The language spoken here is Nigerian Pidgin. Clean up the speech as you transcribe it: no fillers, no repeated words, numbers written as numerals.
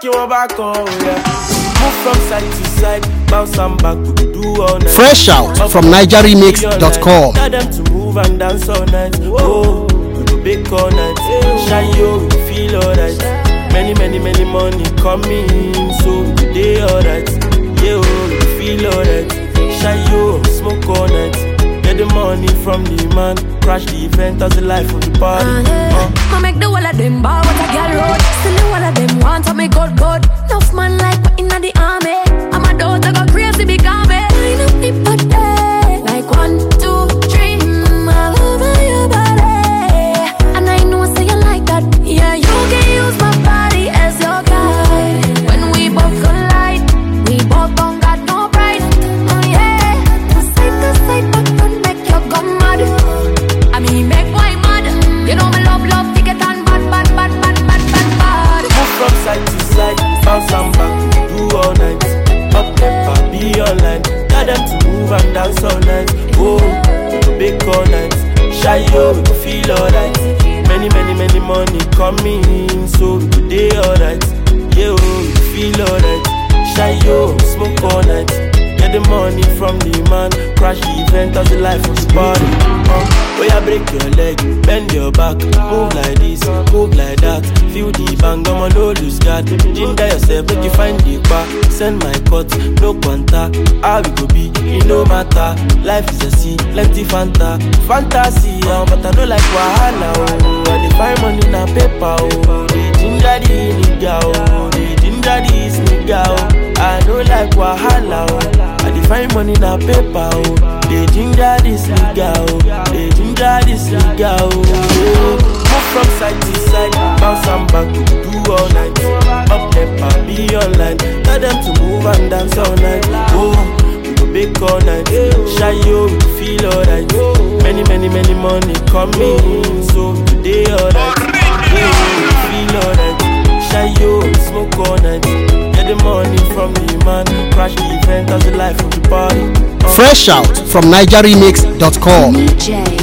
back, you want back on, yeah. Move from side to side, bounce and back, we could do all night. Fresh out from NigerRemix.com. Tell them to move and dance all night. Oh, we go big all night. Shy yo, we feel alright. Many money coming, so we go day alright. Yeah, oh, we feel alright. Shy yo, smoke all night. Get the money from the man, crash the event as the life of the party. I make the wall of them bar with a girl road. Still the wall of them want to make good. Enough man like putting in the army. I'm a daughter go crazy big army. Line up the body like 1, 2, 3. All over your body, and I know say you like that. Yeah, you can use my body as your guide. When we both collide, we both don't got no pride. Oh yeah, side to side, but don't make you go mad. I mean, make why mad? You know me love, ticket and bad. Move from side to side, bounce and back, do all night. Up never be online. Tell them to move and dance all night. Oh, we go big all night. Shy yo, we go feel alright. Many money coming, so we go day alright. Yeah, oh, we go feel alright. Shy yo, smoke all night. Get the money from the man, crash the event as the life of the party. Oh yeah, break your leg, bend your back, move like this, move like that. Feel the bang, I'ma no lose God. Ginger yourself, make you find the bar. Send my cut, no quanta. How we go be, it no matter. Life is a sea, plenty fantasy, but I don't like wahala. Oh, I dey find money na paper. Oh, the ginger the nigga. Oh, the ginger this nigga. Oh, I don't like wahala. Oh, I dey find money na paper. Oh, the ginger this nigga. Oh, the ginger this nigga. Oh, move from side to side, bounce and back, we do all night. Up never be online. Tell them to move and dance all night. Oh, we go big all night. Shy yo, we feel alright. Many money coming, so today alright. Yeah, we feel alright. Shy yo, smoke all night. Get the money from the man, crash the event as the life of the party. Fresh out from NigerRemix.com. DJ